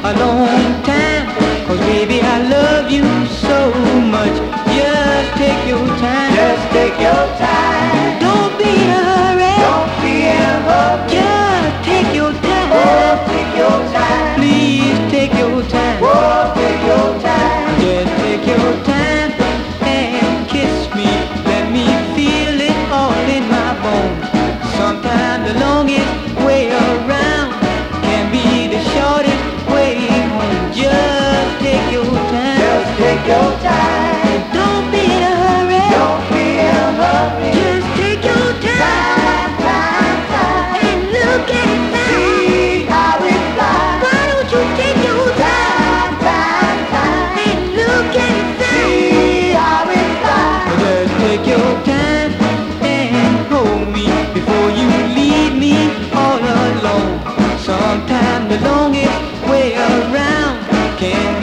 a long time. 'Cause baby, I love you so much. Just take your time. Just take your time. Don't be in a hurry. Don't be in a hurry. Just take your time. Oh, take your time. Please take your time. Oh, take your time. Just take your time and kiss me. Let me feel it all in my bones. Sometimes the longest way around can be the shortest way home. Just take your time. Just take your time. Don't be in a hurry. Don't be in a hurry. Just take your time. And look at it now. See how it flies. Why don't you take your time? And look at it now. See how it flies. Just take your time and hold me before you leave me all alone. Sometimes the longest way around can